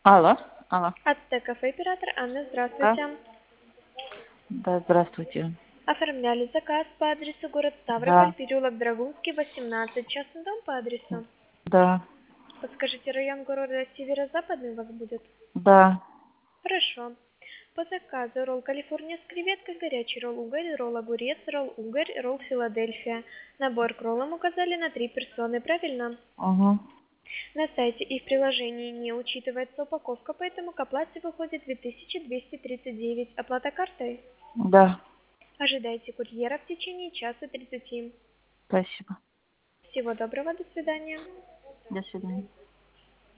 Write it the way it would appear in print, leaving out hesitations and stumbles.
Алло, алло. Ацтек кафе оператор Анна, Да? здравствуйте. Да, здравствуйте. Оформляли заказ по адресу город Ставрополь, Да, переулок Драгунский, 18, частный дом по адресу. да, Подскажите, район города Северо-Западный у вас будет? да. Хорошо. По заказу ролл Калифорния с креветкой, горячий ролл угорь, ролл огурец, ролл угорь, ролл Филадельфия. Набор к роллам указали на 3 персоны, правильно? Угу. На сайте и в приложении не учитывается упаковка, поэтому к оплате выходит 2239. Оплата картой? Да, Ожидайте курьера в течение часа 30. спасибо. Всего доброго, до свидания. До свидания.